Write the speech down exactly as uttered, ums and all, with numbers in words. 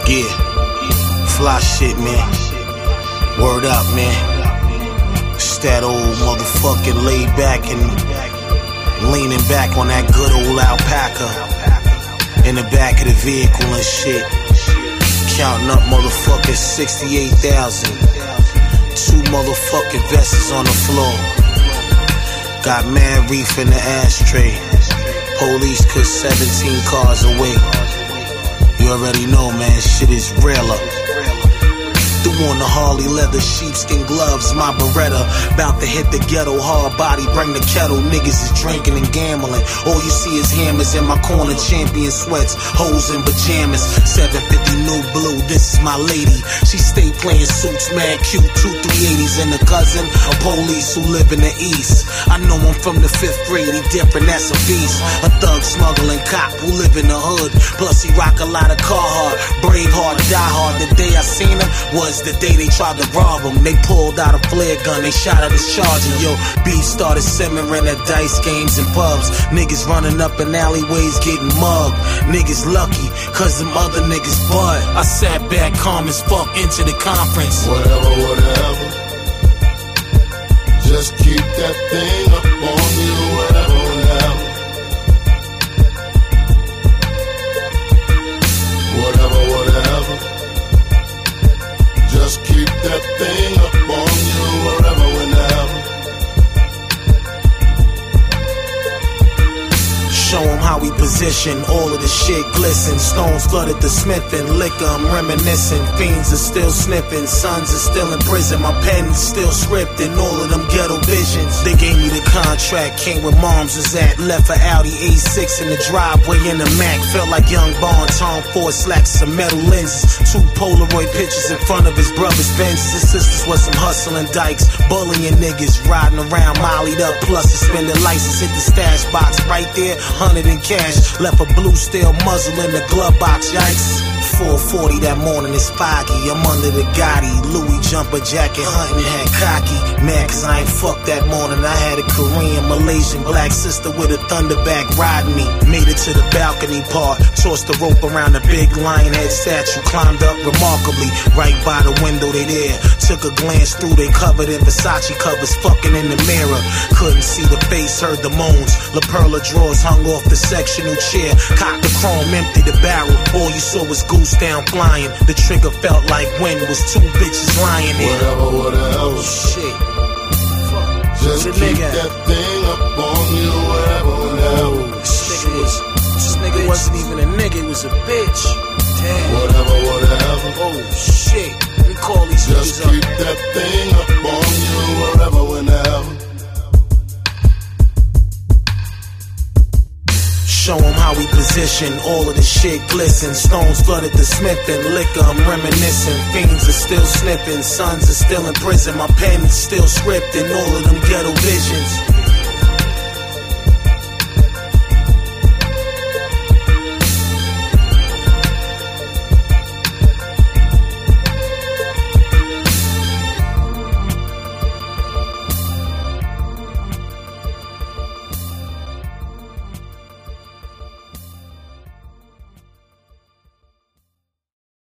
Yeah, fly shit, man. Word up, man. It's that old motherfucking laid back and leaning back on that good old alpaca in the back of the vehicle and shit. Counting up motherfucking sixty-eight thousand. Two motherfucking vests on the floor. Got mad reef in the ashtray. Police cause seventeen cars away. You already know, man, shit is realer. On the Harley leather sheepskin gloves, my Beretta, bout to hit the ghetto hard body, bring the kettle. Niggas is drinking and gambling. All you see is hammers in my corner, champion sweats, hoes in pajamas. seven fifty new blue, this is my lady. She stay playing suits, mad cute, two three eighties and a cousin, a police who live in the east. I know him from the fifth grade, he different, that's a beast. A thug smuggling cop who live in the hood, plus he rock a lot of Carhartt. Brave hard, die hard. The day I seen him was the day they tried to rob him. They pulled out a flare gun, they shot at his charger. Yo, beef started simmering at dice games and pubs. Niggas running up in alleyways getting mugged. Niggas lucky, cause them other niggas bud. I sat back calm as fuck into the conference. Whatever, whatever. Just keep that thing up on you, whatever, whatever. Whatever, whatever. Just keep that thing up on you, wherever, whenever. Show him how we position, all of the shit glisten. Stones flooded the Smith and liquor, I'm reminiscing. Fiends are still sniffing, sons are still in prison. My pen's still scripting, all of them ghetto visions. They gave me the contract, came where moms was at. Left for Audi A six in the driveway in the Mac. Felt like young Bond, Tom Ford slacks, some metal lenses. Two Polaroid pictures in front of his brother's Benzes. His sisters was some hustling dykes, bullying niggas, riding around mollied up, plus suspended license. Hit the stash box right there, hundred in cash. Left a blue steel muzzle in the glove box, yikes. four forty that morning, it's foggy. I'm under the Gotti, Louis jumper jacket, hunting hat cocky. Mad cause I ain't fucked that morning. I had a Korean, Malaysian black sister with a thunderback riding me. Made it to the balcony part, tossed the rope around the big lion head statue. Climbed up remarkably, right by the window they there. Took a glance through, they covered in Versace covers, fucking in the mirror. Couldn't see the face, heard the moans. La Perla drawers hung off the sectional chair. Cocked the chrome, empty the barrel. All you saw was goose down flying. The trigger felt like wind, was two bitches lying there. Whatever, whatever. Oh shit. Fuck. Just Where the keep nigga? that thing up on you, whatever, whatever. This nigga was, this nigga wasn't even a nigga, he was a bitch. Damn. Whatever, whatever. Oh shit. Let me call these Just niggas keep up. that thing up on you, whatever, whenever. Show him how we position, all of the shit glisten. Stones flooded the Smith and liquor, I'm reminiscing. Fiends are still sniffing, sons are still in prison. My pen's still scripting, all of them ghetto visions.